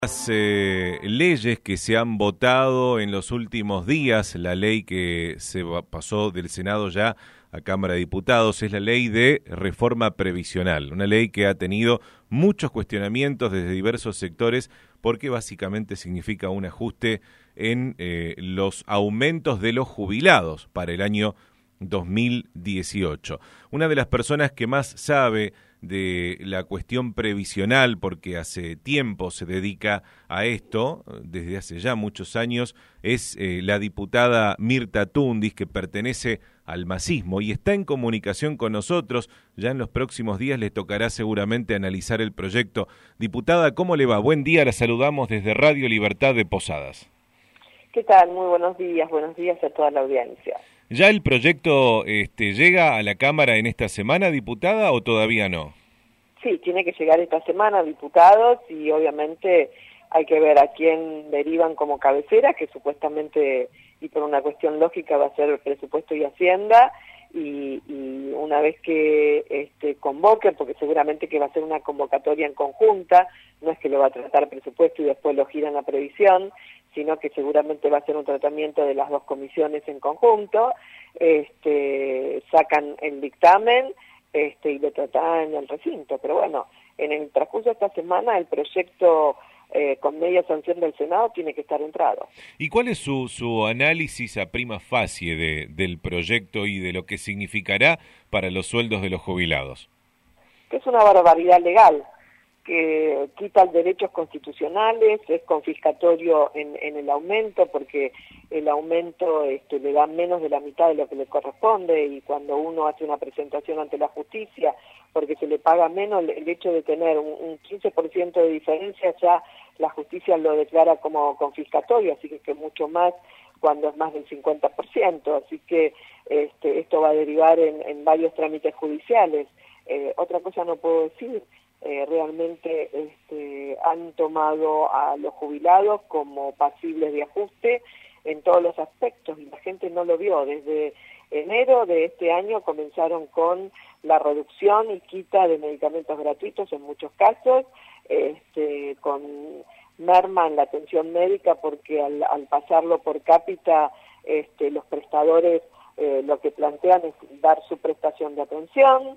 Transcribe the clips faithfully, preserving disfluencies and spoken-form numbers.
Las eh, leyes que se han votado en los últimos días, la ley que se pasó del Senado ya a Cámara de Diputados, es la ley de reforma previsional, una ley que ha tenido muchos cuestionamientos desde diversos sectores porque básicamente significa un ajuste en eh, los aumentos de los jubilados para el año dos mil dieciocho. Una de las personas que más sabe de la cuestión previsional, porque hace tiempo se dedica a esto, desde hace ya muchos años, es eh, la diputada Mirta Tundis, que pertenece al masismo y está en comunicación con nosotros. Ya en los próximos días le tocará seguramente analizar el proyecto. Diputada, ¿cómo le va? Buen día, la saludamos desde Radio Libertad de Posadas. ¿Qué tal? Muy buenos días, buenos días a toda la audiencia. ¿Ya el proyecto este, llega a la Cámara en esta semana, diputada, o todavía no? Sí, tiene que llegar esta semana, diputados, y obviamente hay que ver a quién derivan como cabecera, que supuestamente, y por una cuestión lógica, va a ser presupuesto y Hacienda, y, y una vez que este, convoquen, porque seguramente que va a ser una convocatoria en conjunta, no es que lo va a tratar presupuesto y después lo giran a previsión, sino que seguramente va a ser un tratamiento de las dos comisiones en conjunto, este, sacan el dictamen este, y lo tratan en el recinto. Pero bueno, en el transcurso de esta semana el proyecto eh, con media sanción del Senado tiene que estar entrado. ¿Y cuál es su, su análisis a prima facie de, del proyecto y de lo que significará para los sueldos de los jubilados? Que es una barbaridad legal, que quita derechos constitucionales, es confiscatorio en, en el aumento, porque el aumento este, le da menos de la mitad de lo que le corresponde, y cuando uno hace una presentación ante la justicia, porque se le paga menos, el hecho de tener un, un quince por ciento de diferencia, ya la justicia lo declara como confiscatorio, así que, que mucho más cuando es más del cincuenta por ciento, así que este, esto va a derivar en, en varios trámites judiciales. Eh, otra cosa no puedo decir. Eh, realmente este, han tomado a los jubilados como pasibles de ajuste en todos los aspectos, y la gente no lo vio. Desde enero de este año comenzaron con la reducción y quita de medicamentos gratuitos en muchos casos, este, con merma en la atención médica, porque al, al pasarlo por cápita este, los prestadores eh, lo que plantean es dar su prestación de atención.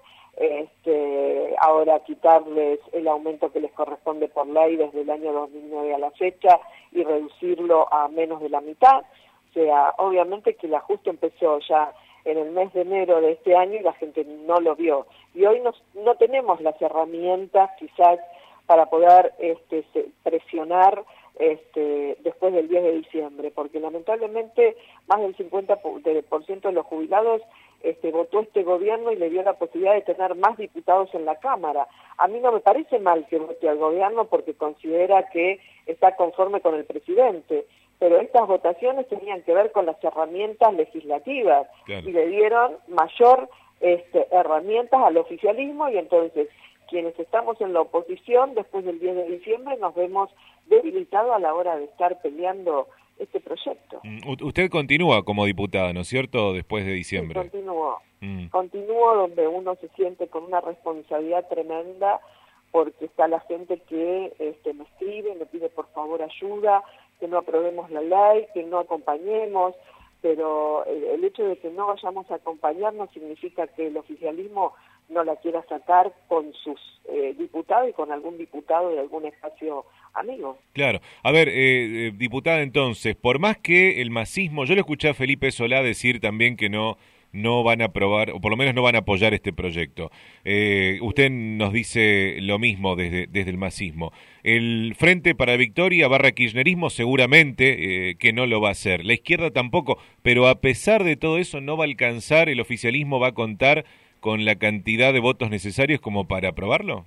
Este, ahora quitarles el aumento que les corresponde por ley desde el año dos mil nueve a la fecha y reducirlo a menos de la mitad. O sea, obviamente que el ajuste empezó ya en el mes de enero de este año y la gente no lo vio. Y hoy nos, no tenemos las herramientas quizás para poder este, presionar este, después del diez de diciembre, porque lamentablemente más del cincuenta por ciento de los jubilados Este, votó este gobierno y le dio la posibilidad de tener más diputados en la Cámara. A mí no me parece mal que vote al gobierno porque considera que está conforme con el presidente, pero estas votaciones tenían que ver con las herramientas legislativas, claro, y le dieron mayor este, herramientas al oficialismo, y entonces quienes estamos en la oposición después del diez de diciembre nos vemos debilitados a la hora de estar peleando este proyecto. U- usted continúa como diputada, ¿no es cierto?, después de diciembre. Sí, continúo. Mm. Continúo donde uno se siente con una responsabilidad tremenda, porque está la gente que este, me escribe, me pide por favor ayuda, que no aprobemos la ley, que no acompañemos, pero el, el hecho de que no vayamos a acompañar no significa que el oficialismo no la quiera sacar con sus eh, diputados y con algún diputado de algún espacio amigo. Claro. A ver, eh, eh, diputada, entonces, por más que el masismo, yo le escuché a Felipe Solá decir también que no no van a aprobar, o por lo menos no van a apoyar este proyecto. Eh, usted nos dice lo mismo desde, desde el masismo. El Frente para Victoria barra Kirchnerismo seguramente eh, que no lo va a hacer. La izquierda tampoco, pero a pesar de todo eso no va a alcanzar, el oficialismo va a contar con la cantidad de votos necesarios como para aprobarlo.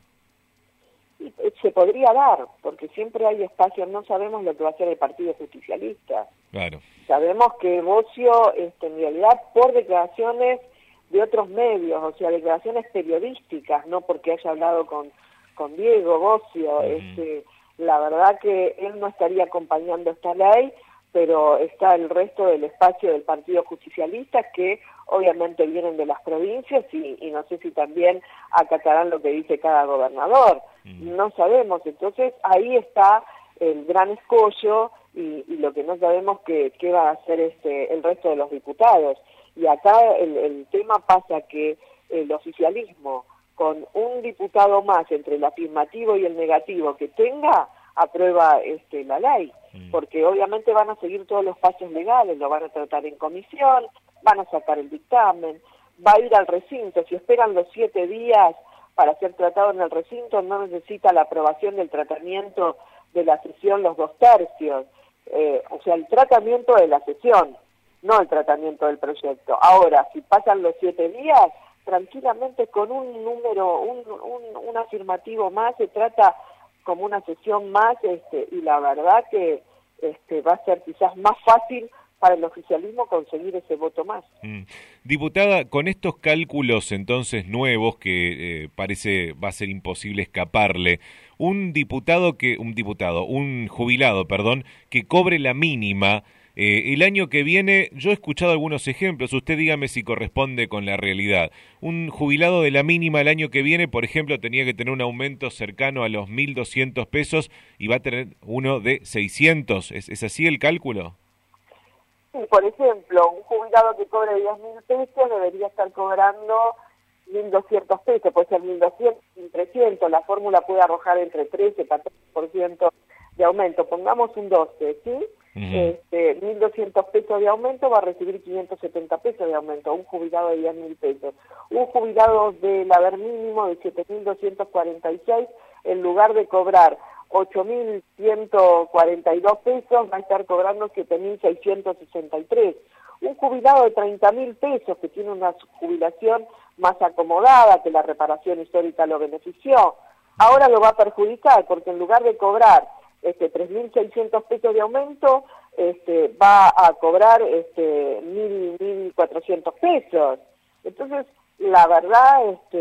Se podría dar, porque siempre hay espacios, no sabemos lo que va a hacer el Partido Justicialista. Claro. Sabemos que Bocio, este, en realidad, por declaraciones de otros medios, o sea, declaraciones periodísticas, no porque haya hablado con, con Diego Bocio, uh-huh. este, la verdad que él no estaría acompañando esta ley, pero está el resto del espacio del Partido Justicialista, que obviamente vienen de las provincias y, y no sé si también acatarán lo que dice cada gobernador. Mm. No sabemos, entonces ahí está el gran escollo y, y lo que no sabemos que, qué va a hacer este, el resto de los diputados. Y acá el, el tema pasa que el oficialismo, con un diputado más entre el afirmativo y el negativo que tenga, aprueba este, la ley, porque obviamente van a seguir todos los pasos legales, lo van a tratar en comisión, van a sacar el dictamen, va a ir al recinto, si esperan los siete días para ser tratado en el recinto, no necesita la aprobación del tratamiento de la sesión los dos tercios, eh, o sea, el tratamiento de la sesión, no el tratamiento del proyecto. Ahora, si pasan los siete días, tranquilamente con un número, un, un, un afirmativo más, se trata como una sesión más, este, y la verdad que este, va a ser quizás más fácil para el oficialismo conseguir ese voto más. Mm. Diputada, con estos cálculos entonces nuevos que eh, parece va a ser imposible escaparle, un diputado que, un diputado, un jubilado, perdón, que cobre la mínima, Eh, el año que viene, yo he escuchado algunos ejemplos, usted dígame si corresponde con la realidad. Un jubilado de la mínima el año que viene, por ejemplo, tenía que tener un aumento cercano a los mil doscientos pesos y va a tener uno de seiscientos. ¿Es, es así el cálculo? Sí, por ejemplo, un jubilado que cobre diez mil pesos debería estar cobrando mil doscientos pesos, puede ser mil doscientos, mil trescientos, la fórmula puede arrojar entre trece y catorce por ciento de aumento, pongamos un doce, ¿sí? Uh-huh. Este, mil doscientos pesos de aumento va a recibir quinientos setenta pesos de aumento, un jubilado de diez mil pesos. Un jubilado del haber mínimo de siete mil doscientos cuarenta y seis, en lugar de cobrar ocho mil ciento cuarenta y dos pesos, va a estar cobrando siete mil seiscientos sesenta y tres. Un jubilado de treinta mil pesos, que tiene una jubilación más acomodada, que la reparación histórica lo benefició, ahora lo va a perjudicar, porque en lugar de cobrar este, tres mil seiscientos pesos de aumento, este, va a cobrar este, mil cuatrocientos pesos. Entonces, la verdad, este,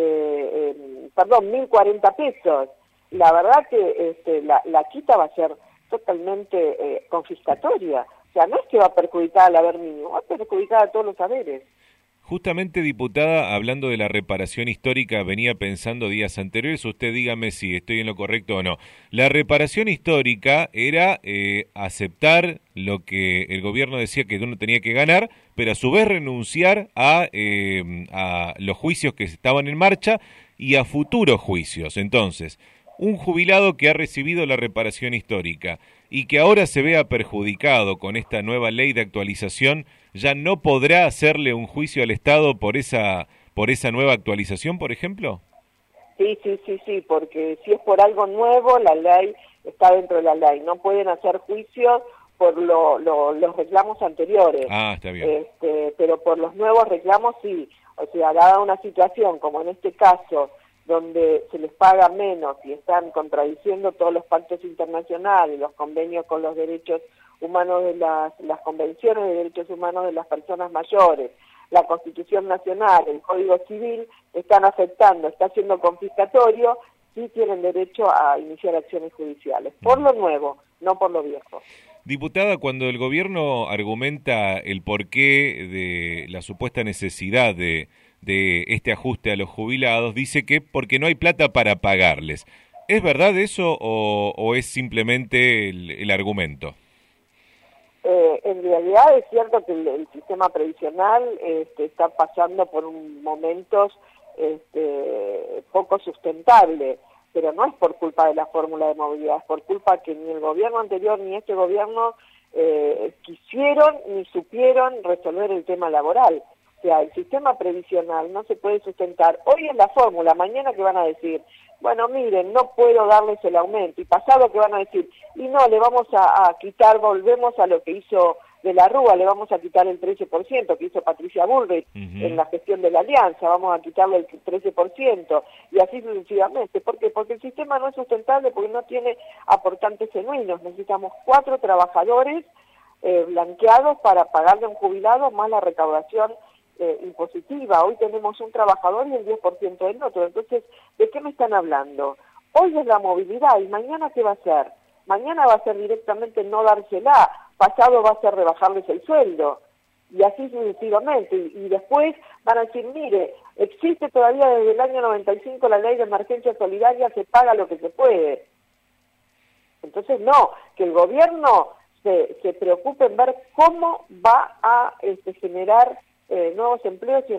eh, perdón, mil cuarenta pesos. La verdad que este, la, la quita va a ser totalmente eh, confiscatoria. O sea, no es que va a perjudicar al haber mínimo, va a perjudicar a todos los haberes. Justamente, diputada, hablando de la reparación histórica, venía pensando días anteriores, usted dígame si estoy en lo correcto o no. La reparación histórica era eh, aceptar lo que el gobierno decía que uno tenía que ganar, pero a su vez renunciar a, eh, a los juicios que estaban en marcha y a futuros juicios. Entonces, un jubilado que ha recibido la reparación histórica y que ahora se vea perjudicado con esta nueva ley de actualización, ¿ya no podrá hacerle un juicio al Estado por esa por esa nueva actualización, por ejemplo? Sí, sí, sí, sí, porque si es por algo nuevo, la ley está dentro de la ley. No pueden hacer juicios por lo, lo, los reclamos anteriores. Ah, está bien. Este, pero por los nuevos reclamos sí. O sea, dada una situación como en este caso, donde se les paga menos y están contradiciendo todos los pactos internacionales, los convenios con los derechos humanos de las, las convenciones de derechos humanos de las personas mayores, la Constitución Nacional, el Código Civil, están afectando, está siendo confiscatorio, sí tienen derecho a iniciar acciones judiciales, por lo nuevo, no por lo viejo. Diputada, cuando el gobierno argumenta el porqué de la supuesta necesidad de, de este ajuste a los jubilados, dice que porque no hay plata para pagarles. ¿Es verdad eso o, o es simplemente el, el argumento? Eh, en realidad es cierto que el, el sistema previsional este, está pasando por un momentos este, poco sustentable, pero no es por culpa de la fórmula de movilidad, es por culpa que ni el gobierno anterior ni este gobierno eh, quisieron ni supieron resolver el tema laboral. O sea, el sistema previsional no se puede sustentar. Hoy es la fórmula, mañana que van a decir, bueno, miren, no puedo darles el aumento, y pasado que van a decir, y no, le vamos a, a quitar, volvemos a lo que hizo de la Rúa, le vamos a quitar el trece por ciento que hizo Patricia Bullrich uh-huh. en la gestión de la Alianza, vamos a quitarle el trece por ciento, y así sucesivamente. ¿Por qué? Porque el sistema no es sustentable, porque no tiene aportantes genuinos. Necesitamos cuatro trabajadores eh, blanqueados para pagarle a un jubilado más la recaudación Eh, impositiva. Hoy tenemos un trabajador y el diez por ciento del otro. Entonces, ¿de qué me están hablando? Hoy es la movilidad, ¿y mañana qué va a ser? Mañana va a ser directamente no dársela, pasado va a ser rebajarles el sueldo, y así sucesivamente. Y, y después van a decir, mire, existe todavía desde el año noventa y cinco la ley de emergencia solidaria, se paga lo que se puede. Entonces, no, que el gobierno se, se preocupe en ver cómo va a este, generar eh, nuevos empleos y...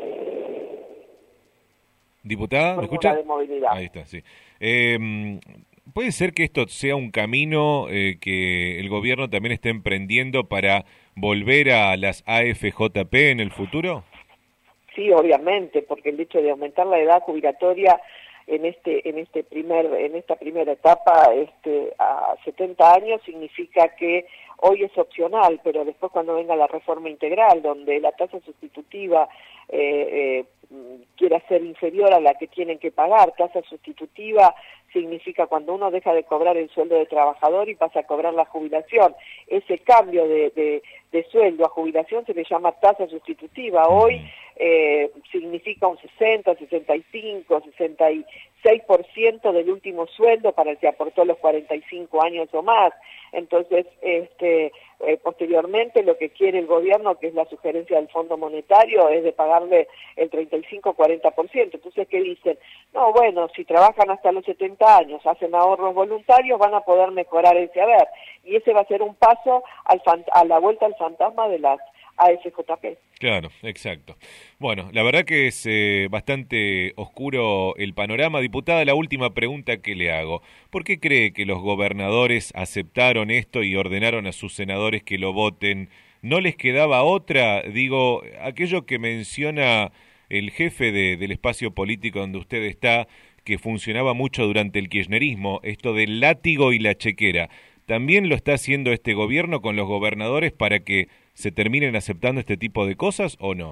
Diputada, ¿me escucha? De movilidad. Ahí está, sí. Eh, ¿Puede ser que esto sea un camino eh, que el gobierno también esté emprendiendo para volver a las A F J P en el futuro? Sí, obviamente, porque el hecho de aumentar la edad jubilatoria en este en este primer en esta primera etapa este a setenta años significa que hoy es opcional, pero después cuando venga la reforma integral, donde la tasa sustitutiva eh, eh, quiera ser inferior a la que tienen que pagar, tasa sustitutiva significa cuando uno deja de cobrar el sueldo de trabajador y pasa a cobrar la jubilación. Ese cambio de, de, de sueldo a jubilación se le llama tasa sustitutiva. Hoy eh, significa un sesenta, sesenta y cinco, sesenta y seis por ciento del último sueldo para el que aportó los cuarenta y cinco años o más. Entonces, este, eh, posteriormente lo que quiere el gobierno, que es la sugerencia del Fondo Monetario, es de pagarle el treinta y cinco a cuarenta por ciento. Entonces, ¿qué dicen? No, bueno, si trabajan hasta los setenta años, hacen ahorros voluntarios, van a poder mejorar ese haber. Y ese va a ser un paso al a la vuelta al fantasma de las A F J P. Claro, exacto. Bueno, la verdad que es eh, bastante oscuro el panorama. Diputada, la última pregunta que le hago. ¿Por qué cree que los gobernadores aceptaron esto y ordenaron a sus senadores que lo voten? ¿No les quedaba otra? Digo, aquello que menciona el jefe de, del espacio político donde usted está, que funcionaba mucho durante el kirchnerismo, esto del látigo y la chequera. ¿También lo está haciendo este gobierno con los gobernadores para que se terminen aceptando este tipo de cosas o no?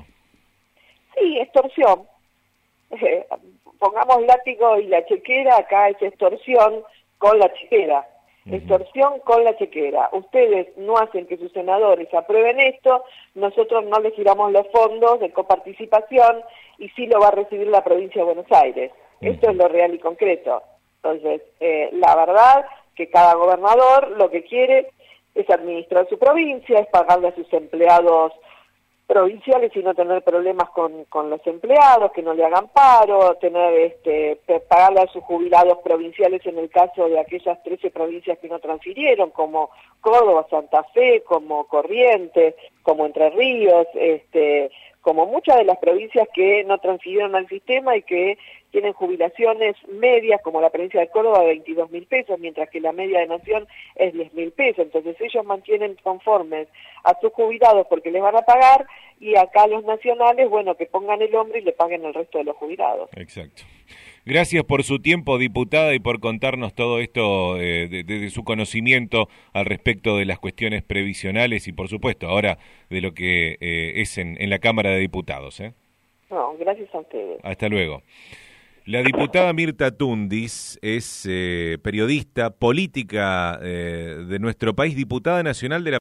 Sí, extorsión. Eh, pongamos látigo y la chequera, acá es extorsión con la chequera. Uh-huh. Extorsión con la chequera. Ustedes no hacen que sus senadores aprueben esto, nosotros no les giramos los fondos de coparticipación y sí lo va a recibir la provincia de Buenos Aires. Uh-huh. Esto es lo real y concreto. Entonces, eh, la verdad que cada gobernador lo que quiere es administrar su provincia, es pagarle a sus empleados provinciales y no tener problemas con, con los empleados, que no le hagan paro, tener este pagarle a sus jubilados provinciales en el caso de aquellas trece provincias que no transfirieron, como Córdoba, Santa Fe, como Corrientes, como Entre Ríos, este como muchas de las provincias que no transfirieron al sistema y que tienen jubilaciones medias, como la provincia de Córdoba, de veintidós mil pesos, mientras que la media de Nación es diez mil pesos. Entonces ellos mantienen conformes a sus jubilados porque les van a pagar, y acá los nacionales, bueno, que pongan el hombro y le paguen el resto de los jubilados. Exacto. Gracias por su tiempo, diputada, y por contarnos todo esto eh, de, de, de su conocimiento al respecto de las cuestiones previsionales y, por supuesto, ahora de lo que eh, es en, en la Cámara de Diputados. ¿eh? No, gracias a ustedes. Hasta luego. La diputada Mirta Tundis es eh, periodista, política eh, de nuestro país, diputada nacional de la